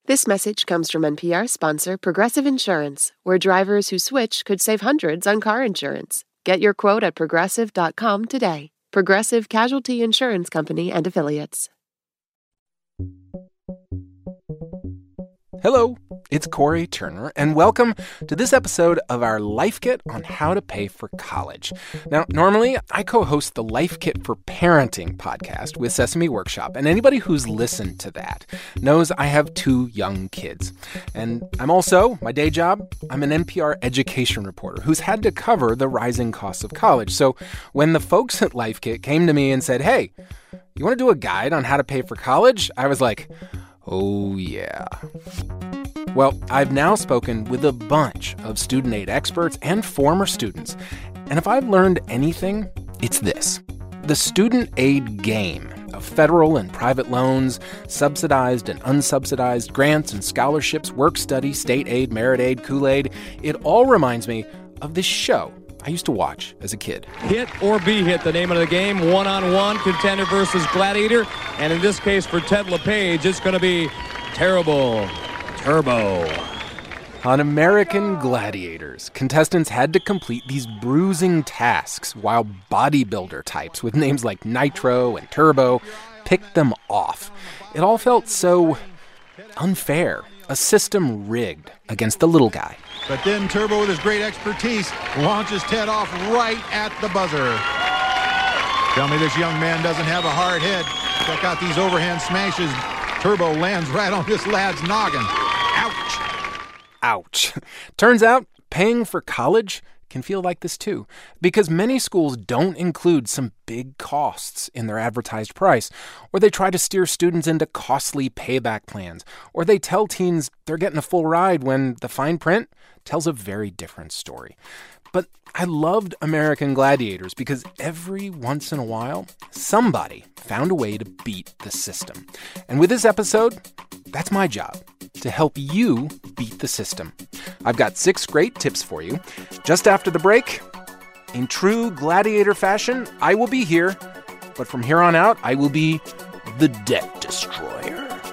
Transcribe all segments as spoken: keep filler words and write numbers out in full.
This message comes from N P R sponsor Progressive Insurance, where drivers who switch could save hundreds on car insurance. Get your quote at progressive dot com today. Progressive Casualty Insurance Company and Affiliates. Hello, it's Corey Turner, and welcome to this episode of our Life Kit on how to pay for college. Now, normally, I co-host the Life Kit for Parenting podcast with Sesame Workshop, and anybody who's listened to that knows I have two young kids. And I'm also, my day job, I'm an N P R education reporter who's had to cover the rising costs of college. So when the folks at Life Kit came to me and said, hey, you want to do a guide on how to pay for college? I was like, oh, yeah. Well, I've now spoken with a bunch of student aid experts and former students, and if I've learned anything, it's this. The student aid game of federal and private loans, subsidized and unsubsidized grants and scholarships, work-study, state aid, merit aid, Kool-Aid, it all reminds me of this show I used to watch as a kid. Hit or be hit, the name of the game, one-on-one, contender versus gladiator. And in this case, for Ted LePage, it's going to be terrible turbo. On American Gladiators, contestants had to complete these bruising tasks while bodybuilder types with names like Nitro and Turbo picked them off. It all felt so unfair, a system rigged against the little guy. But then Turbo, with his great expertise, launches Ted off right at the buzzer. Tell me this young man doesn't have a hard head. Check out these overhand smashes. Turbo lands right on this lad's noggin. Ouch. Ouch. Turns out paying for college can feel like this too, because many schools don't include some big costs in their advertised price, or they try to steer students into costly payback plans, or they tell teens they're getting a full ride when the fine print tells a very different story. But I loved American Gladiators because every once in a while, somebody found a way to beat the system. And with this episode, that's my job, to help you beat the system. I've got six great tips for you. Just after the break, in true gladiator fashion, I will be here, but from here on out, I will be the debt destroyer.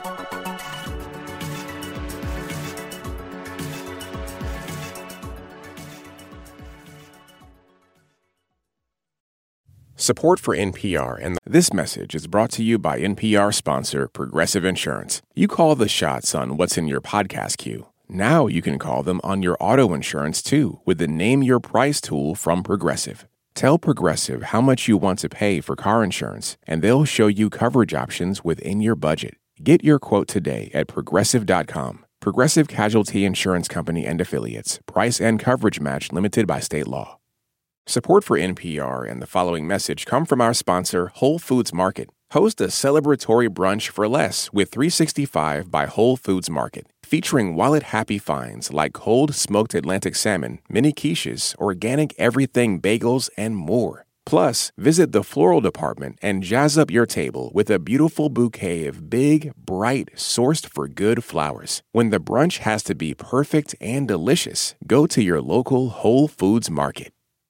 Support for N P R and this message is brought to you by N P R sponsor Progressive Insurance. You call the shots on what's in your podcast queue. Now you can call them on your auto insurance too with the Name Your Price tool from Progressive. Tell Progressive how much you want to pay for car insurance, and they'll show you coverage options within your budget. Get your quote today at progressive dot com. Progressive Casualty Insurance Company and Affiliates. Price and coverage match limited by state law. Support for N P R and the following message come from our sponsor, Whole Foods Market. Host a celebratory brunch for less with three sixty-five by Whole Foods Market, featuring wallet-happy finds like cold smoked Atlantic salmon, mini quiches, organic everything bagels, and more. Plus, visit the floral department and jazz up your table with a beautiful bouquet of big, bright, sourced-for-good flowers. When the brunch has to be perfect and delicious, go to your local Whole Foods Market.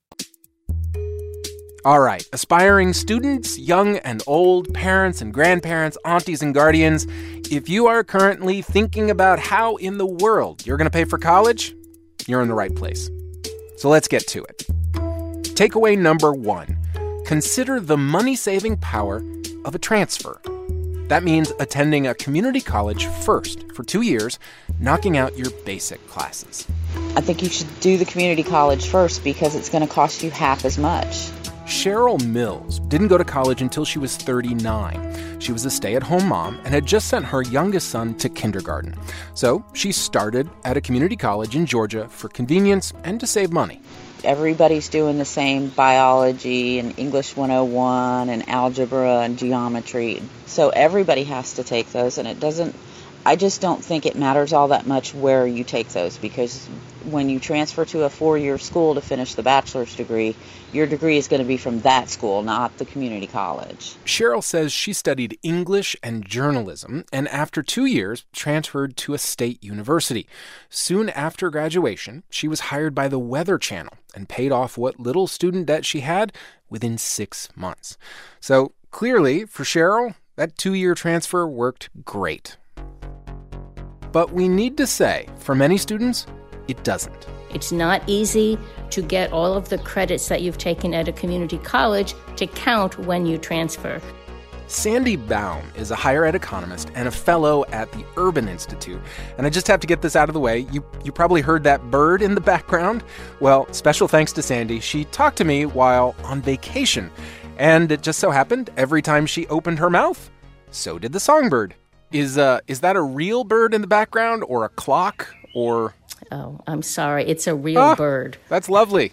All right, aspiring students, young and old, parents and grandparents, aunties and guardians, if you are currently thinking about how in the world you're going to pay for college, you're in the right place. So let's get to it. Takeaway number one, consider the money-saving power of a transfer. That means attending a community college first for two years, knocking out your basic classes. I think you should do the community college first because it's going to cost you half as much. Cheryl Mills didn't go to college until she was thirty-nine. She was a stay-at-home mom and had just sent her youngest son to kindergarten. So she started at a community college in Georgia for convenience and to save money. Everybody's doing the same biology and English one oh one and algebra and geometry. So everybody has to take those, and it doesn't, I just don't think it matters all that much where you take those, because when you transfer to a four-year school to finish the bachelor's degree, your degree is going to be from that school, not the community college. Cheryl says she studied English and journalism, and after two years, transferred to a state university. Soon after graduation, she was hired by the Weather Channel and paid off what little student debt she had within six months. So clearly, for Cheryl, that two-year transfer worked great. But we need to say, for many students, it doesn't. It's not easy to get all of the credits that you've taken at a community college to count when you transfer. Sandy Baum is a higher ed economist and a fellow at the Urban Institute. And I just have to get this out of the way. You you probably heard that bird in the background. Well, special thanks to Sandy. She talked to me while on vacation. And it just so happened, every time she opened her mouth, so did the songbird. Is uh is that a real bird in the background, or a clock, or... Oh, I'm sorry. It's a real ah, bird. That's lovely.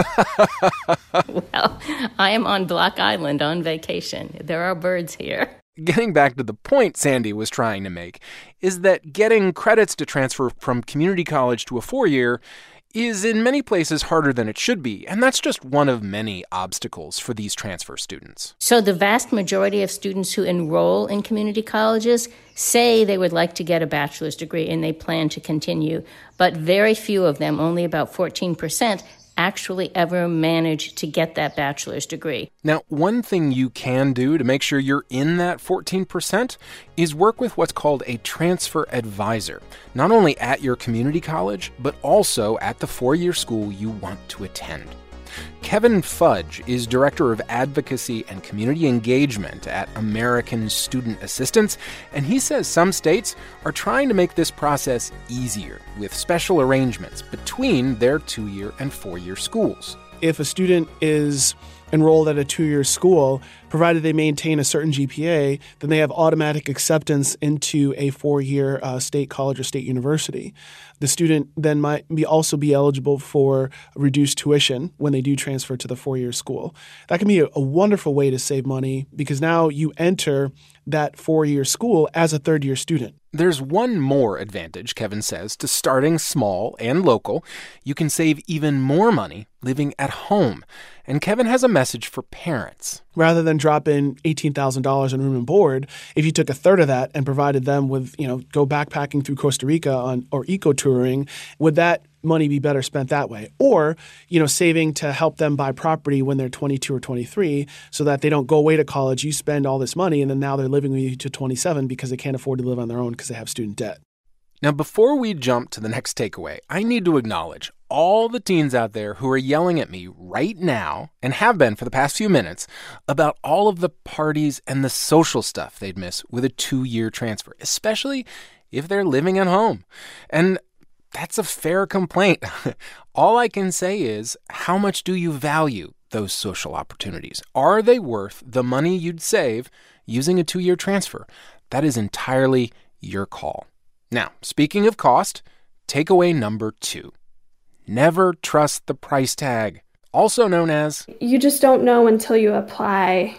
Well, I am on Block Island on vacation. There are birds here. Getting back to the point Sandy was trying to make is that getting credits to transfer from community college to a four-year is in many places harder than it should be, and that's just one of many obstacles for these transfer students. So the vast majority of students who enroll in community colleges say they would like to get a bachelor's degree and they plan to continue, but very few of them, only about fourteen percent, actually ever manage to get that bachelor's degree. Now, one thing you can do to make sure you're in that fourteen percent is work with what's called a transfer advisor, not only at your community college, but also at the four-year school you want to attend. Kevin Fudge is Director of Advocacy and Community Engagement at American Student Assistance, and he says some states are trying to make this process easier with special arrangements between their two-year and four-year schools. If a student is enrolled at a two-year school, provided they maintain a certain G P A, then they have automatic acceptance into a four-year uh, state college or state university. The student then might be also be eligible for reduced tuition when they do transfer to the four-year school. That can be a, a wonderful way to save money because now you enter that four-year school as a third-year student. There's one more advantage, Kevin says, to starting small and local. You can save even more money living at home. And Kevin has a message for parents. Rather than drop in eighteen thousand dollars in room and board, if you took a third of that and provided them with, you know, go backpacking through Costa Rica on, or eco-touring, would that money be better spent that way? Or, you know, saving to help them buy property when they're twenty-two or twenty-three so that they don't go away to college, you spend all this money, and then now they're living with you to twenty-seven because they can't afford to live on their own because they have student debt. Now, before we jump to the next takeaway, I need to acknowledge all the teens out there who are yelling at me right now, and have been for the past few minutes, about all of the parties and the social stuff they'd miss with a two-year transfer, especially if they're living at home. And that's a fair complaint. All I can say is, how much do you value those social opportunities? Are they worth the money you'd save using a two-year transfer? That is entirely your call. Now, speaking of cost, takeaway number two. Never trust the price tag, also known as... You just don't know until you apply.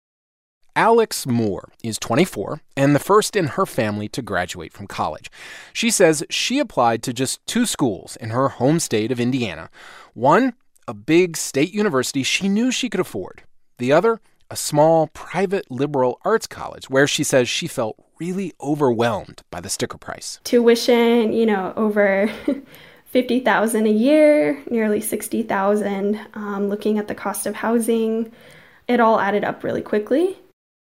Alex Moore is twenty-four and the first in her family to graduate from college. She says she applied to just two schools in her home state of Indiana. One, a big state university she knew she could afford. The other, a small private liberal arts college where she says she felt really overwhelmed by the sticker price. Tuition, you know, over fifty thousand dollars a year, nearly sixty thousand dollars. Um, looking at the cost of housing, it all added up really quickly.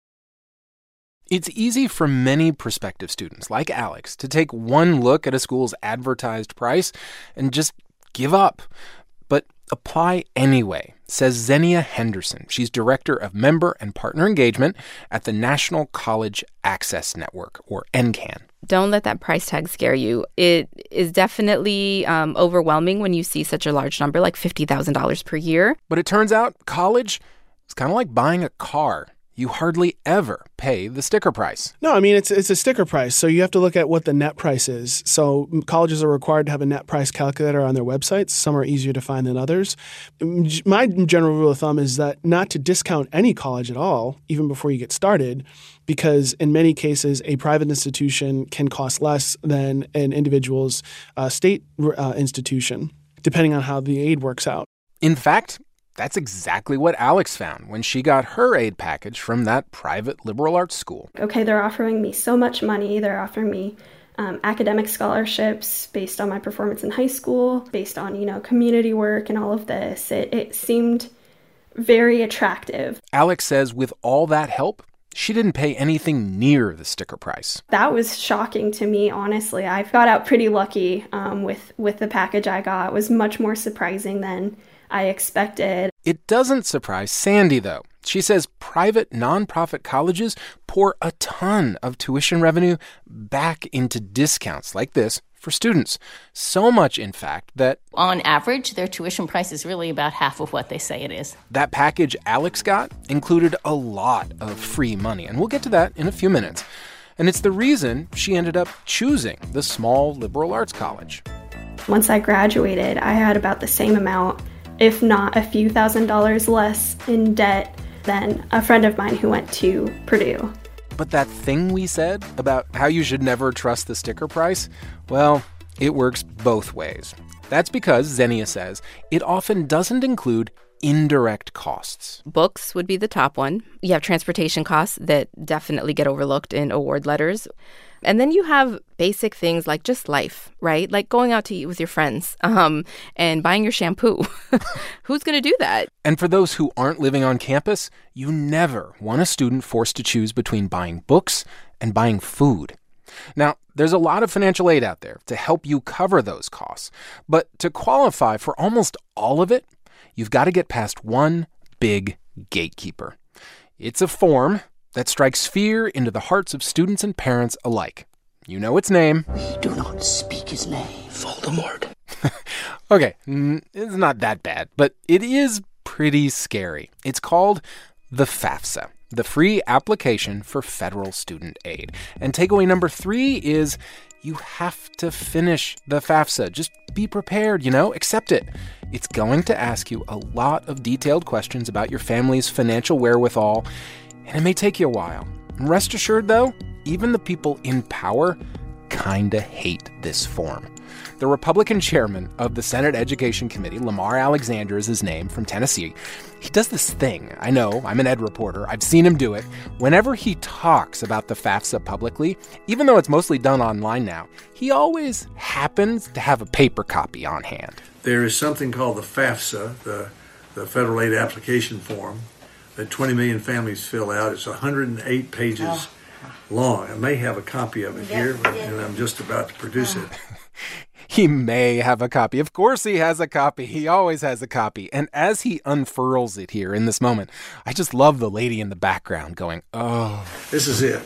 It's easy for many prospective students like Alex to take one look at a school's advertised price and just give up. But apply anyway, says Xenia Henderson. She's Director of Member and Partner Engagement at the National College Access Network, or N C A N. Don't let that price tag scare you. It is definitely um, overwhelming when you see such a large number, like fifty thousand dollars per year. But it turns out college is kind of like buying a car. You hardly ever pay the sticker price. No, I mean, it's it's a sticker price, so you have to look at what the net price is. So colleges are required to have a net price calculator on their websites. Some are easier to find than others. My general rule of thumb is that not to discount any college at all, even before you get started, because in many cases, a private institution can cost less than an individual's uh, state uh, institution, depending on how the aid works out. In fact, that's exactly what Alex found when she got her aid package from that private liberal arts school. Okay, they're offering me so much money. They're offering me um, academic scholarships based on my performance in high school, based on, you know, community work and all of this. It, it seemed very attractive. Alex says with all that help, she didn't pay anything near the sticker price. That was shocking to me, honestly. I got out pretty lucky um, with, with the package I got. It was much more surprising than I expected. It doesn't surprise Sandy, though. She says private nonprofit colleges pour a ton of tuition revenue back into discounts like this for students. So much, in fact, that on average, their tuition price is really about half of what they say it is. That package Alex got included a lot of free money, and we'll get to that in a few minutes. And it's the reason she ended up choosing the small liberal arts college. Once I graduated, I had about the same amount, if not a few thousand dollars less in debt than a friend of mine who went to Purdue. But that thing we said about how you should never trust the sticker price, well, it works both ways. That's because, Xenia says, it often doesn't include indirect costs. Books would be the top one. You have transportation costs that definitely get overlooked in award letters. And then you have basic things like just life, right? Like going out to eat with your friends um, and buying your shampoo. Who's going to do that? And for those who aren't living on campus, you never want a student forced to choose between buying books and buying food. Now, there's a lot of financial aid out there to help you cover those costs. But to qualify for almost all of it, you've got to get past one big gatekeeper. It's a form that strikes fear into the hearts of students and parents alike. You know its name. We do not speak his name. Voldemort. Okay, it's not that bad, but it is pretty scary. It's called the FAFSA, the Free Application for Federal Student Aid. And takeaway number three is you have to finish the FAFSA. Just be prepared, you know, accept it. It's going to ask you a lot of detailed questions about your family's financial wherewithal, and it may take you a while. And rest assured, though, even the people in power kinda hate this form. The Republican chairman of the Senate Education Committee, Lamar Alexander is his name, from Tennessee, he does this thing. I know, I'm an ed reporter. I've seen him do it. Whenever he talks about the FAFSA publicly, even though it's mostly done online now, he always happens to have a paper copy on hand. There is something called the FAFSA, the, the Federal Aid Application Form, that twenty million families fill out. It's one hundred eight pages oh. long. I may have a copy of it here, but, and I'm just about to produce it. He may have a copy. Of course he has a copy. He always has a copy. And as he unfurls it here in this moment, I just love the lady in the background going, oh. This is it.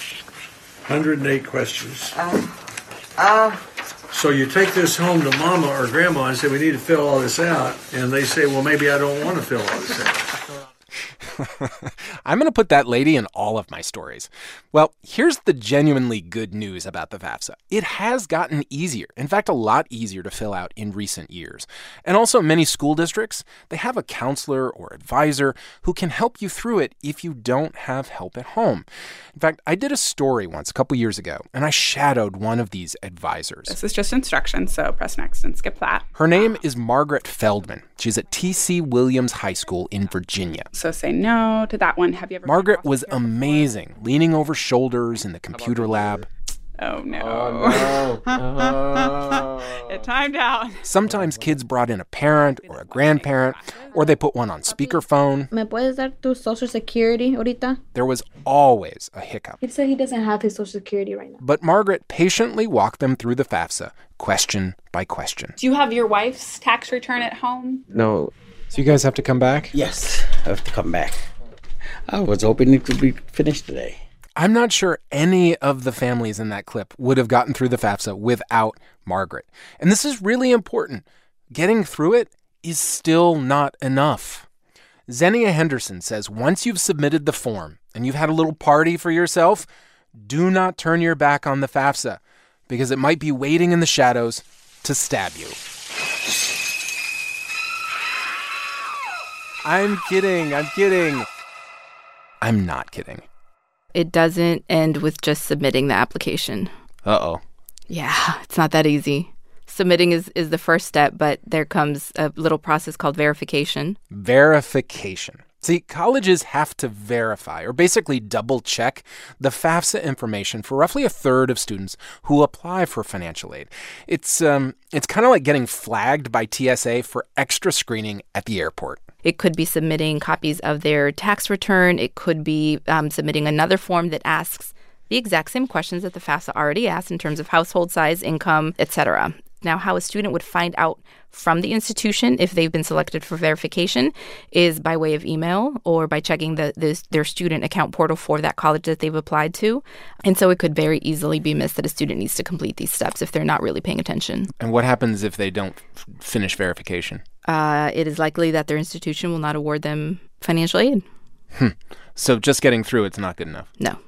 one hundred eight questions. Uh, uh. So you take this home to mama or grandma and say, we need to fill all this out. And they say, well, maybe I don't want to fill all this out. I'm going to put that lady in all of my stories. Well, here's the genuinely good news about the FAFSA. It has gotten easier. In fact, a lot easier to fill out in recent years. And also, many school districts, they have a counselor or advisor who can help you through it if you don't have help at home. In fact, I did a story once a couple years ago, and I shadowed one of these advisors. This is just instructions, so press next and skip that. Her name is Margaret Feldman. She's at T C Williams High School in Virginia. So say no to that one. Have you ever? Margaret was amazing, leaning over shoulders in the computer lab. Oh, no. Oh, no. Oh. It timed out. Sometimes kids brought in a parent or a grandparent, or they put one on speakerphone. ¿Me puedes dar tu social security ahorita? There was always a hiccup. He said he doesn't have his social security right now. But Margaret patiently walked them through the FAFSA, question by question. Do you have your wife's tax return at home? No. So you guys have to come back? Yes, I have to come back. I was hoping it could be finished today. I'm not sure any of the families in that clip would have gotten through the FAFSA without Margaret. And this is really important. Getting through it is still not enough. Xenia Henderson says once you've submitted the form and you've had a little party for yourself, do not turn your back on the FAFSA because it might be waiting in the shadows to stab you. I'm kidding. I'm kidding. I'm not kidding. It doesn't end with just submitting the application. Uh-oh. Yeah, it's not that easy. Submitting is, is the first step, but there comes a little process called verification. Verification. See, colleges have to verify, or basically double-check, the FAFSA information for roughly a third of students who apply for financial aid. It's um, it's kind of like getting flagged by T S A for extra screening at the airport. It could be submitting copies of their tax return. It could be um, submitting another form that asks the exact same questions that the FAFSA already asked in terms of household size, income, et cetera. Now, how a student would find out from the institution if they've been selected for verification is by way of email or by checking the, the, their student account portal for that college that they've applied to. And so it could very easily be missed that a student needs to complete these steps if they're not really paying attention. And what happens if they don't f- finish verification? Uh, it is likely that their institution will not award them financial aid. Hmm. So just getting through it's not good enough? No.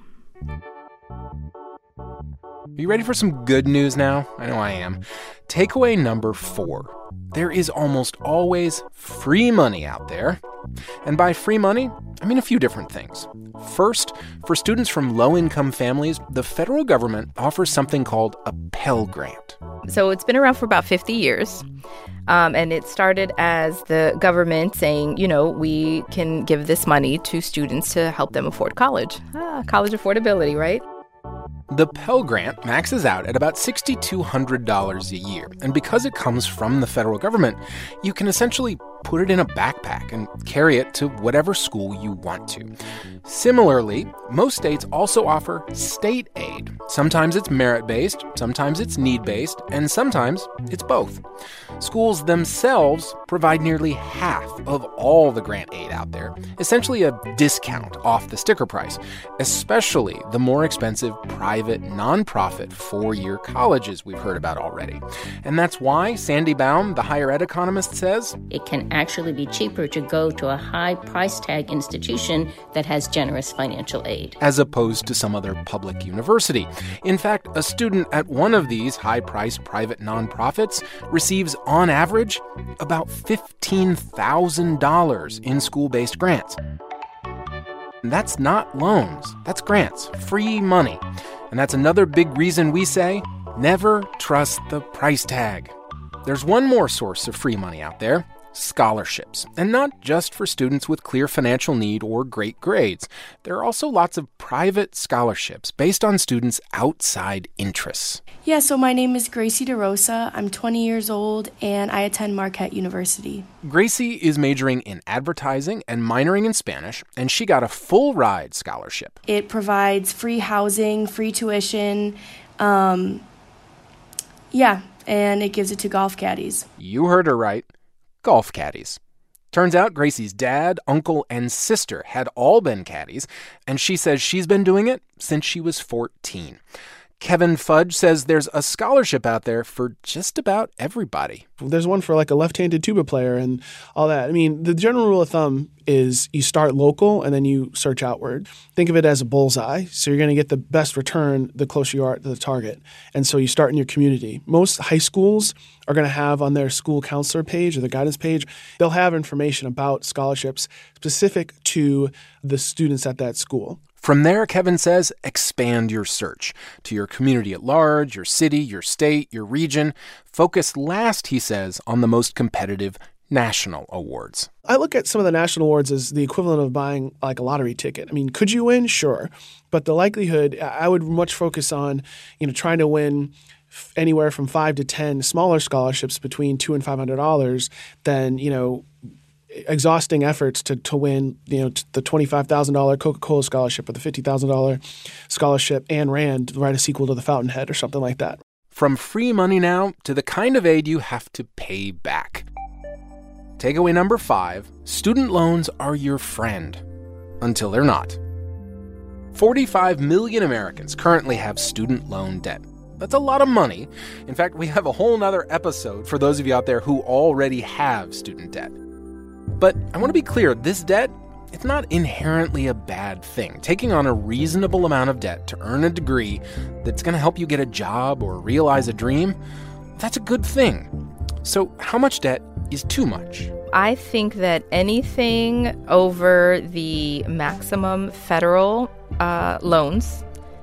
Are you ready for some good news now? I know I am. Takeaway number four. There is almost always free money out there. And by free money, I mean a few different things. First, for students from low-income families, the federal government offers something called a Pell Grant. So it's been around for about fifty years. Um, and it started as the government saying, you know, we can give this money to students to help them afford college. Ah, college affordability, right? The Pell Grant maxes out at about six thousand two hundred dollars a year, and because it comes from the federal government, you can essentially put it in a backpack and carry it to whatever school you want to. Similarly, most states also offer state aid. Sometimes it's merit-based, sometimes it's need-based, and sometimes it's both. Schools themselves provide nearly half of all the grant aid out there, essentially a discount off the sticker price, especially the more expensive private, nonprofit four-year colleges we've heard about already. And that's why Sandy Baum, the higher ed economist, says it can actually be cheaper to go to a high price tag institution that has generous financial aid, as opposed to some other public university. In fact, a student at one of these high-priced private nonprofits receives, on average, about fifteen thousand dollars in school-based grants. And that's not loans. That's grants, free money. And that's another big reason we say, never trust the price tag. There's one more source of free money out there. Scholarships, and not just for students with clear financial need or great grades. There are also lots of private scholarships based on students' outside interests. Yeah, so my name is Gracie DeRosa. I'm twenty years old, and I attend Marquette University. Gracie is majoring in advertising and minoring in Spanish, and she got a full-ride scholarship. It provides free housing, free tuition, um, yeah, and it gives it to golf caddies. You heard her right. Golf caddies. Turns out Gracie's dad, uncle, and sister had all been caddies, and she says she's been doing it since she was fourteen. Kevin Fudge says there's a scholarship out there for just about everybody. There's one for like a left-handed tuba player and all that. I mean, the general rule of thumb is you start local and then you search outward. Think of it as a bullseye. So you're going to get the best return the closer you are to the target. And so you start in your community. Most high schools are going to have on their school counselor page or the guidance page, they'll have information about scholarships specific to the students at that school. From there, Kevin says, expand your search to your community at large, your city, your state, your region. Focus last, he says, on the most competitive national awards. I look at some of the national awards as the equivalent of buying like a lottery ticket. I mean, could you win? Sure. But the likelihood, I would much focus on, you know, trying to win anywhere from five to ten smaller scholarships between two and five hundred dollars than, you know, exhausting efforts to, to win, you know, the twenty-five thousand dollars Coca-Cola scholarship or the fifty thousand dollars scholarship Ayn Rand to write a sequel to The Fountainhead or something like that. From free money now to the kind of aid you have to pay back. Takeaway number five, student loans are your friend until they're not. forty-five million Americans currently have student loan debt. That's a lot of money. In fact, we have a whole nother episode for those of you out there who already have student debt. But I want to be clear, this debt, it's not inherently a bad thing. Taking on a reasonable amount of debt to earn a degree that's going to help you get a job or realize a dream, that's a good thing. So how much debt is too much? I think that anything over the maximum federal uh, loans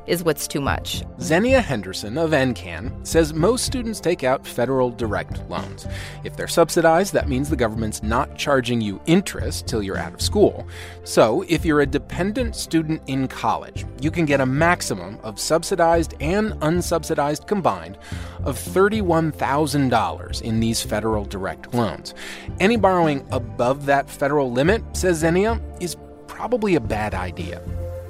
is what's too much. Xenia Henderson of N C A N says most students take out federal direct loans. If they're subsidized, that means the government's not charging you interest till you're out of school. So if you're a dependent student in college, you can get a maximum of subsidized and unsubsidized combined of thirty-one thousand dollars in these federal direct loans. Any borrowing above that federal limit, says Xenia, is probably a bad idea.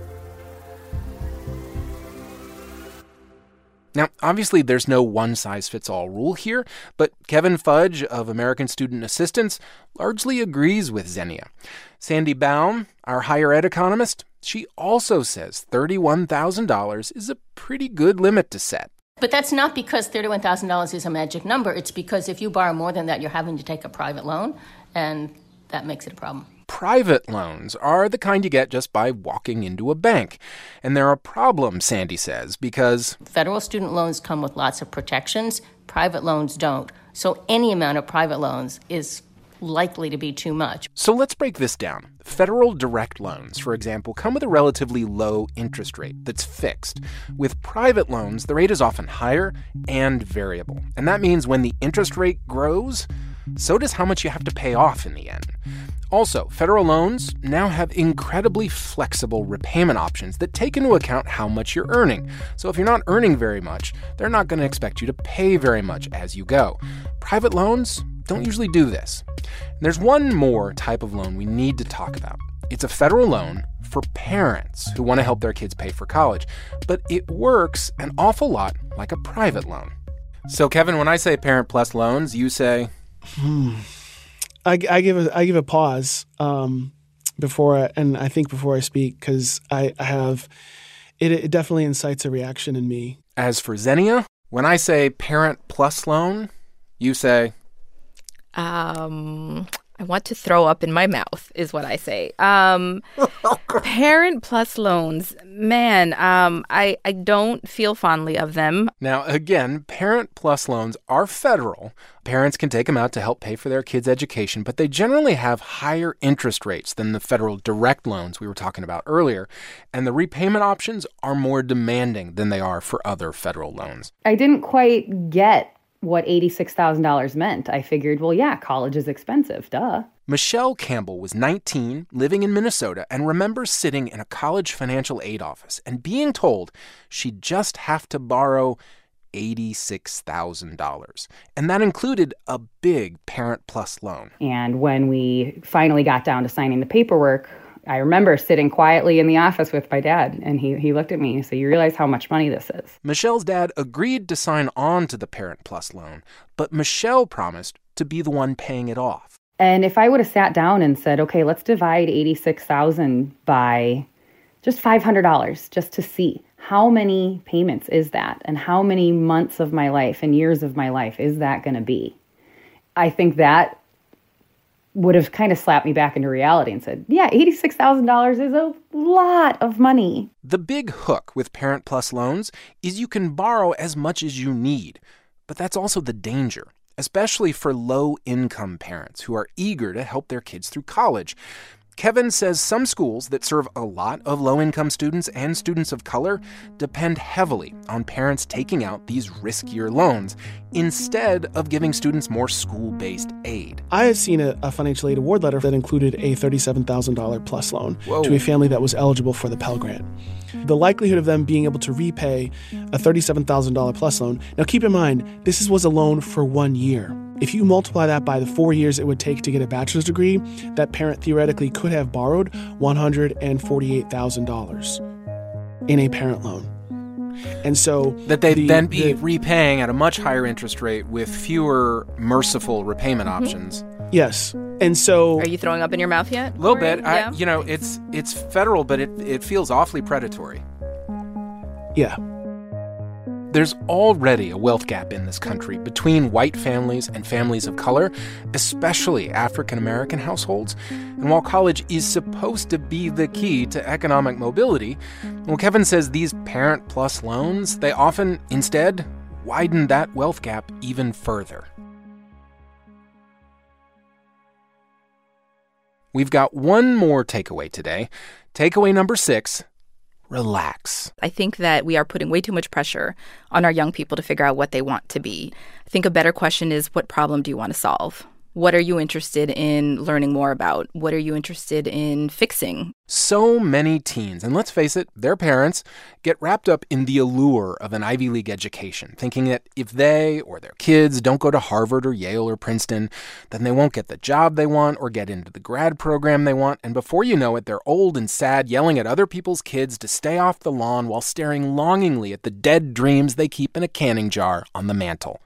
Now, obviously, there's no one-size-fits-all rule here, but Kevin Fudge of American Student Assistance largely agrees with Xenia. Sandy Baum, our higher ed economist, she also says thirty-one thousand dollars is a pretty good limit to set. But that's not because thirty-one thousand dollars is a magic number. It's because if you borrow more than that, you're having to take a private loan, and that makes it a problem. Private loans are the kind you get just by walking into a bank. And they're a problem, Sandy says, because federal student loans come with lots of protections. Private loans don't. So any amount of private loans is likely to be too much. So let's break this down. Federal direct loans, for example, come with a relatively low interest rate that's fixed. With private loans, the rate is often higher and variable. And that means when the interest rate grows, so does how much you have to pay off in the end. Also, federal loans now have incredibly flexible repayment options that take into account how much you're earning. So if you're not earning very much, they're not going to expect you to pay very much as you go. Private loans don't usually do this. And there's one more type of loan we need to talk about. It's a federal loan for parents who want to help their kids pay for college, but it works an awful lot like a private loan. So, Kevin, when I say Parent Plus loans, you say... Hmm. I, I give a I give a pause um, before, I, and I think before I speak, because I, I have it, it definitely incites a reaction in me. As for Xenia, when I say Parent Plus loan, you say, um, I want to throw up in my mouth, is what I say. Um, Parent Plus loans, man, um, I I don't feel fondly of them. Now, again, Parent Plus loans are federal. Parents can take them out to help pay for their kids' education, but they generally have higher interest rates than the federal direct loans we were talking about earlier, and the repayment options are more demanding than they are for other federal loans. I didn't quite get what eighty-six thousand dollars meant. I figured, well, yeah, college is expensive, duh. Michelle Campbell was nineteen, living in Minnesota, and remembers sitting in a college financial aid office and being told she'd just have to borrow eighty-six thousand dollars. And that included a big Parent Plus loan. And when we finally got down to signing the paperwork, I remember sitting quietly in the office with my dad, and he, he looked at me and said, you realize how much money this is? Michelle's dad agreed to sign on to the Parent Plus loan, but Michelle promised to be the one paying it off. And if I would have sat down and said, okay, let's divide eighty-six thousand dollars by just five hundred dollars just to see how many payments is that and how many months of my life and years of my life is that going to be? I think that would have kind of slapped me back into reality and said, yeah, eighty-six thousand dollars is a lot of money. The big hook with Parent Plus loans is you can borrow as much as you need, but that's also the danger, especially for low-income parents who are eager to help their kids through college. Kevin says some schools that serve a lot of low-income students and students of color depend heavily on parents taking out these riskier loans instead of giving students more school-based aid. I had seen a, a financial aid award letter that included a thirty-seven thousand dollars plus loan Whoa. to a family that was eligible for the Pell Grant. The likelihood of them being able to repay a thirty-seven thousand dollars plus loan, now keep in mind, this was a loan for one year. If you multiply that by the four years it would take to get a bachelor's degree, that parent theoretically could have borrowed one hundred forty-eight thousand dollars in a parent loan. And so that they'd the, then be the, repaying at a much higher interest rate with fewer merciful repayment mm-hmm. options. Yes. And so... Are you throwing up in your mouth yet? A little bit. Yeah. I, you know, it's it's federal, but it, it feels awfully predatory. Yeah. There's already a wealth gap in this country between white families and families of color, especially African-American households. And while college is supposed to be the key to economic mobility, well, Kevin says these Parent Plus loans, they often, instead, widen that wealth gap even further. We've got one more takeaway today. Takeaway number six, relax. I think that we are putting way too much pressure on our young people to figure out what they want to be. I think a better question is, what problem do you want to solve? What are you interested in learning more about? What are you interested in fixing? So many teens, and let's face it, their parents, get wrapped up in the allure of an Ivy League education, thinking that if they or their kids don't go to Harvard or Yale or Princeton, then they won't get the job they want or get into the grad program they want, and before you know it, they're old and sad, yelling at other people's kids to stay off the lawn while staring longingly at the dead dreams they keep in a canning jar on the mantle.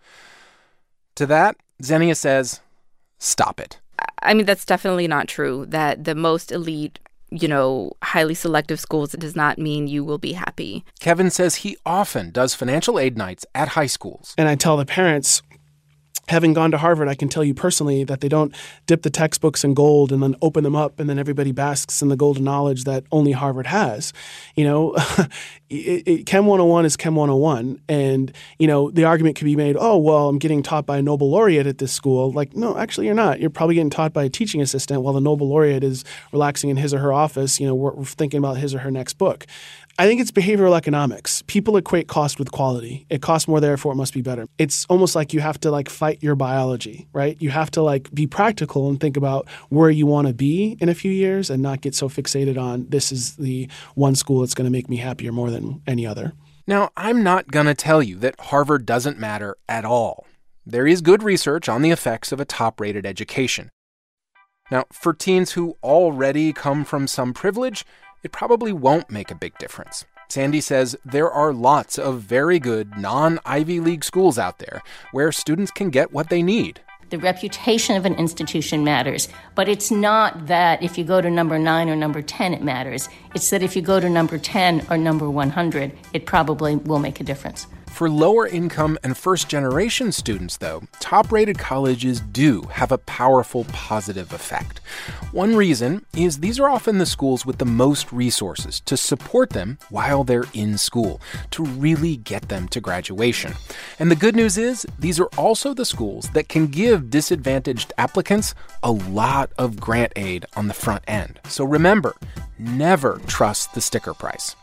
To that, Xenia says, stop it. I mean, that's definitely not true, that the most elite, you know, highly selective schools does not mean you will be happy. Kevin says he often does financial aid nights at high schools. And I tell the parents, having gone to Harvard, I can tell you personally that they don't dip the textbooks in gold and then open them up and then everybody basks in the golden knowledge that only Harvard has. You know, it, it, Chem one oh one is Chem one oh one. And, you know, the argument could be made, oh, well, I'm getting taught by a Nobel laureate at this school. Like, no, actually, you're not. You're probably getting taught by a teaching assistant while the Nobel laureate is relaxing in his or her office, you know, we're, we're thinking about his or her next book. I think it's behavioral economics. People equate cost with quality. It costs more, therefore it must be better. It's almost like you have to like fight your biology, right? You have to like be practical and think about where you want to be in a few years and not get so fixated on this is the one school that's going to make me happier more than any other. Now, I'm not going to tell you that Harvard doesn't matter at all. There is good research on the effects of a top-rated education. Now, for teens who already come from some privilege, it probably won't make a big difference. Sandy says there are lots of very good non-Ivy League schools out there where students can get what they need. The reputation of an institution matters, but it's not that if you go to number nine or number ten, it matters. It's that if you go to number ten or number one hundred, it probably will make a difference. For lower-income and first-generation students, though, top-rated colleges do have a powerful positive effect. One reason is these are often the schools with the most resources to support them while they're in school, to really get them to graduation. And the good news is these are also the schools that can give disadvantaged applicants a lot of grant aid on the front end. So remember, never trust the sticker price.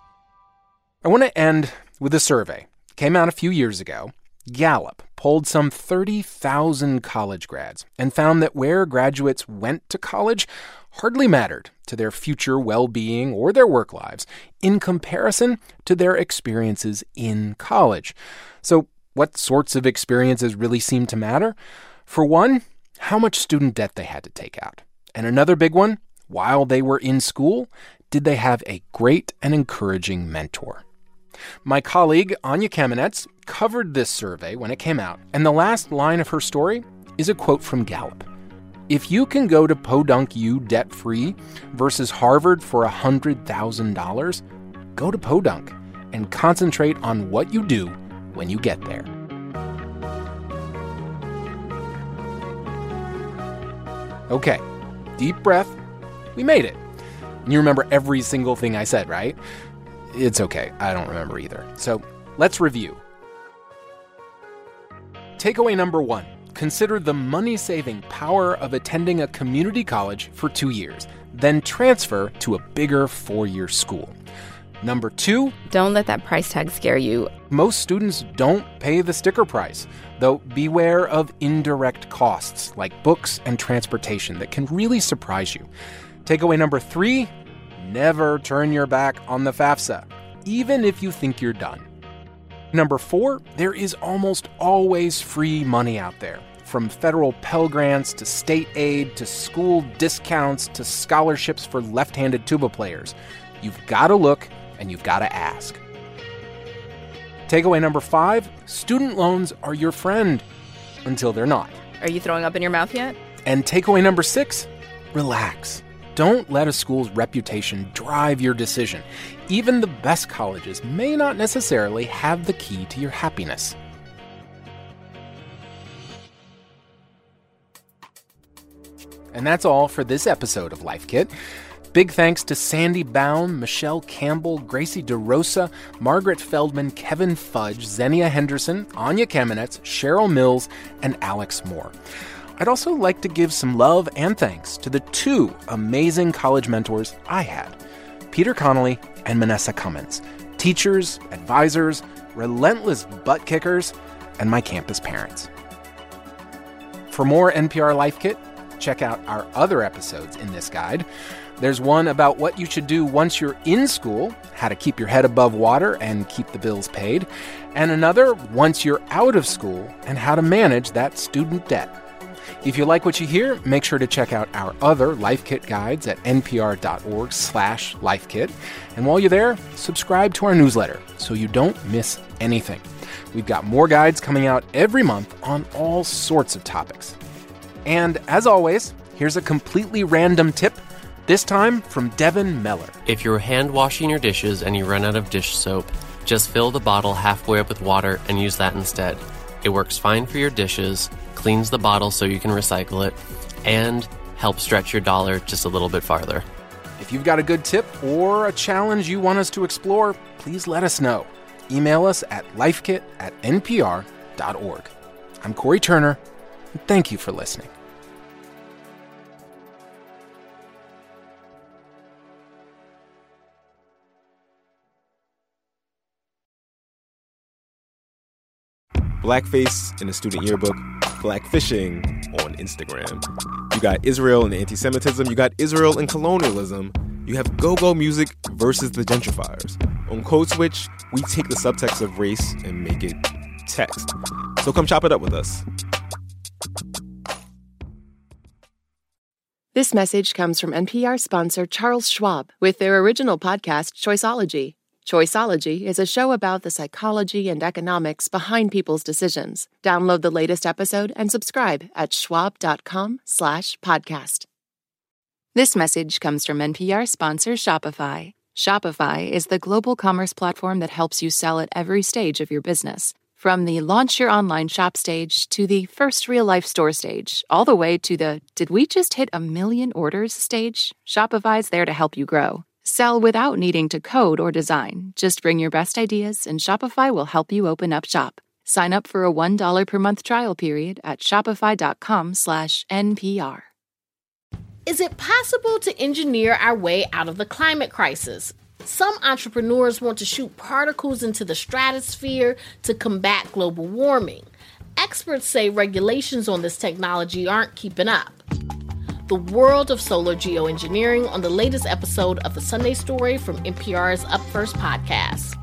I want to end with a survey. Came out a few years ago. Gallup polled some thirty thousand college grads and found that where graduates went to college hardly mattered to their future well-being or their work lives in comparison to their experiences in college. So what sorts of experiences really seem to matter? For one, how much student debt they had to take out. And another big one, while they were in school, did they have a great and encouraging mentor? My colleague, Anya Kamenetz, covered this survey when it came out, and the last line of her story is a quote from Gallup. If you can go to Podunk U debt-free versus Harvard for one hundred thousand dollars, go to Podunk and concentrate on what you do when you get there. Okay, deep breath. We made it. And you remember every single thing I said, right? It's okay. I don't remember either. So let's review. Takeaway number one. Consider the money-saving power of attending a community college for two years, then transfer to a bigger four-year school. Number two. Don't let that price tag scare you. Most students don't pay the sticker price, though beware of indirect costs like books and transportation that can really surprise you. Takeaway number three. Never turn your back on the FAFSA, even if you think you're done. Number four, there is almost always free money out there, from federal Pell Grants to state aid to school discounts to scholarships for left-handed tuba players. You've got to look and you've got to ask. Takeaway number five, student loans are your friend until they're not. Are you throwing up in your mouth yet? And takeaway number six, relax. Don't let a school's reputation drive your decision. Even the best colleges may not necessarily have the key to your happiness. And that's all for this episode of Life Kit. Big thanks to Sandy Baum, Michelle Campbell, Gracie DeRosa, Margaret Feldman, Kevin Fudge, Xenia Henderson, Anya Kamenetz, Cheryl Mills, and Alex Moore. I'd also like to give some love and thanks to the two amazing college mentors I had. Peter Connolly and Manessa Cummins, teachers, advisors, relentless butt kickers, and my campus parents. For more N P R Life Kit, check out our other episodes in this guide. There's one about what you should do once you're in school, how to keep your head above water and keep the bills paid, and another once you're out of school and how to manage that student debt. If you like what you hear, make sure to check out our other Life Kit guides at npr.org slash lifekit. And while you're there, subscribe to our newsletter so you don't miss anything. We've got more guides coming out every month on all sorts of topics. And as always, here's a completely random tip, this time from Devin Meller. If you're hand washing your dishes and you run out of dish soap, just fill the bottle halfway up with water and use that instead. It works fine for your dishes, cleans the bottle so you can recycle it, and helps stretch your dollar just a little bit farther. If you've got a good tip or a challenge you want us to explore, please let us know. Email us at lifekit at npr dot org. I'm Corey Turner, and thank you for listening. Blackface in the student yearbook, blackfishing on Instagram. You got Israel and anti-Semitism, you got Israel and colonialism, you have go-go music versus the gentrifiers. On Code Switch, we take the subtext of race and make it text. So come chop it up with us. This message comes from N P R sponsor Charles Schwab with their original podcast, Choiceology. Choiceology is a show about the psychology and economics behind people's decisions. Download the latest episode and subscribe at schwab.com slash podcast. This message comes from N P R sponsor Shopify. Shopify is the global commerce platform that helps you sell at every stage of your business. From the launch your online shop stage to the first real-life store stage, all the way to the did we just hit a million orders stage, Shopify's there to help you grow. Sell without needing to code or design. Just bring your best ideas and Shopify will help you open up shop. Sign up for a one dollar per month trial period at shopify.com slash NPR. Is it possible to engineer our way out of the climate crisis? Some entrepreneurs want to shoot particles into the stratosphere to combat global warming. Experts say regulations on this technology aren't keeping up. The world of solar geoengineering on the latest episode of The Sunday Story from N P R's Up First podcast.